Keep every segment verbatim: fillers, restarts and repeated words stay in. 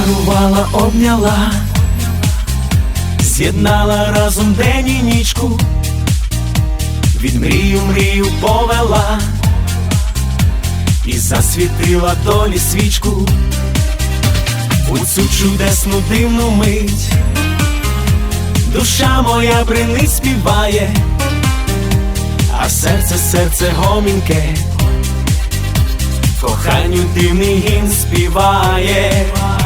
Зачарувала, обняла, з'єднала разом день і нічку, від мрію мрію повела і засвітила долі свічку. У цю чудесну дивну мить душа моя бринить, співає, а серце, серце гомінке коханню дивний гімн співає.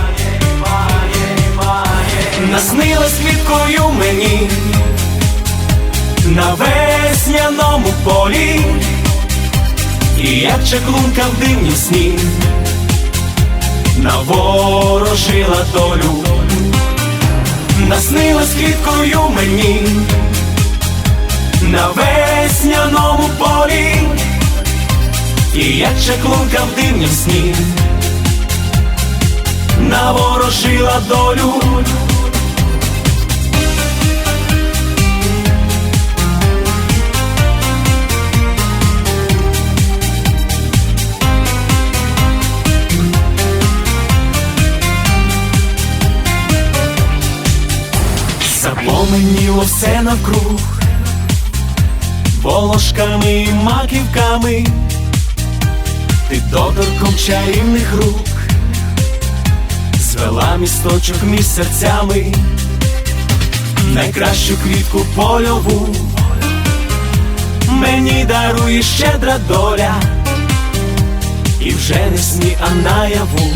Наснилась квіткою мені на весняному полі, і як чаклунка в дивнім сні наворожила долю. Наснилась квіткою мені на весняному полі, і як чаклунка в дивнім сні наворожила долю. Запламеніло все навкруг волошками і маківками, ти доторком чарівних рук звела місточок між серцями, найкращу квітку польову мені дарує щедра доля, і вже не сні, а наяву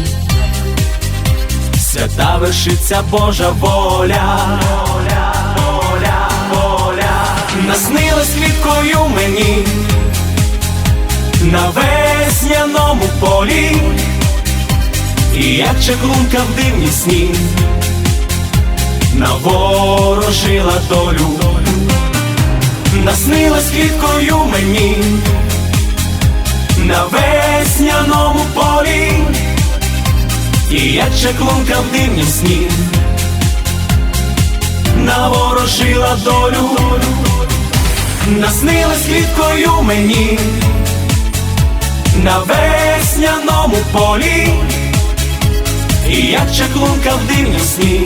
свята вершиться Божа воля. Воля, воля, воля. Наснилась квіткою мені на весняному полі, і як чаклунка в дивнім сні наворожила долю. Наснилась квіткою мені на весняному полі, і як чаклунка в дивнім сні наворожила долю. Наснилась квіткою мені на весняному полі, і як чаклунка в дивнім сні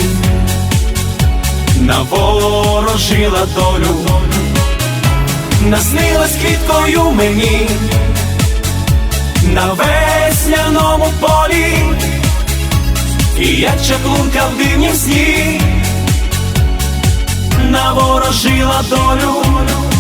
наворожила долю. Наснилась квіткою мені на весняному полі, і як чаклунка в дивнім сні наворожила долю.